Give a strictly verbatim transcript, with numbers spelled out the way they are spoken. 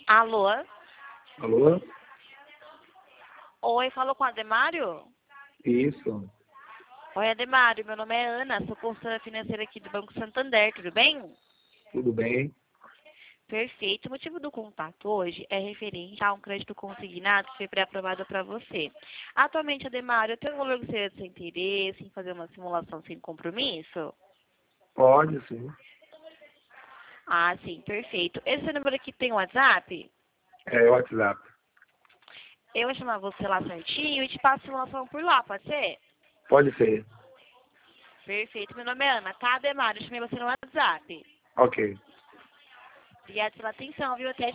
Alô? Alô? Oi, falou com o Ademário? Isso. Oi, Ademário, meu nome é Ana, sou consultora financeira aqui do Banco Santander, tudo bem? Tudo bem? Perfeito. O motivo do contato hoje é referente a um crédito consignado que foi pré-aprovado para você. Atualmente, Ademário, tem um valor que seria do seu interesse em fazer uma simulação sem compromisso? Pode, sim. Ah, sim, perfeito. Esse número aqui tem WhatsApp? É WhatsApp. Eu vou chamar você lá certinho e te passo a simulação por lá, pode ser? Pode ser. Perfeito. Meu nome é Ana, tá, Ademário? Eu chamei você no WhatsApp. Ok. Obrigada pela atenção, viu? Até